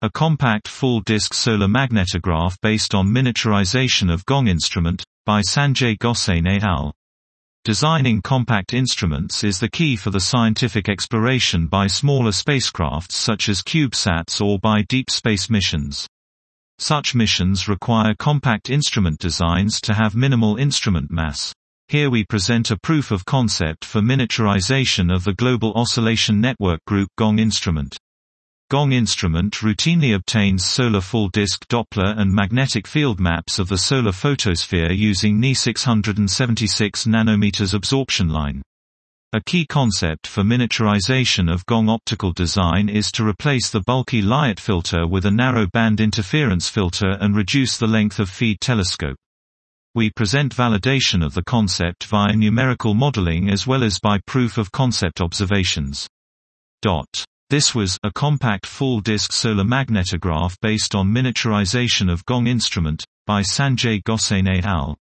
A compact full-disk solar magnetograph based on miniaturization of GONG instrument, by Sanjay Gosain et al. Designing compact instruments is the key for the scientific exploration by smaller spacecrafts such as CubeSats or by deep space missions. Such missions require compact instrument designs to have minimal instrument mass. Here we present a proof of concept for miniaturization of the Global Oscillation Network Group GONG instrument. GONG instrument routinely obtains solar full-disk Doppler and magnetic field maps of the solar photosphere using Ni 676 nanometers absorption line. A key concept for miniaturization of GONG optical design is to replace the bulky Lyot filter with a narrow band interference filter and reduce the length of feed telescope. We present validation of the concept via numerical modeling as well as by proof of concept observations. This was a compact full-disk solar magnetograph based on miniaturization of GONG instrument, by Sanjay Gosain et al.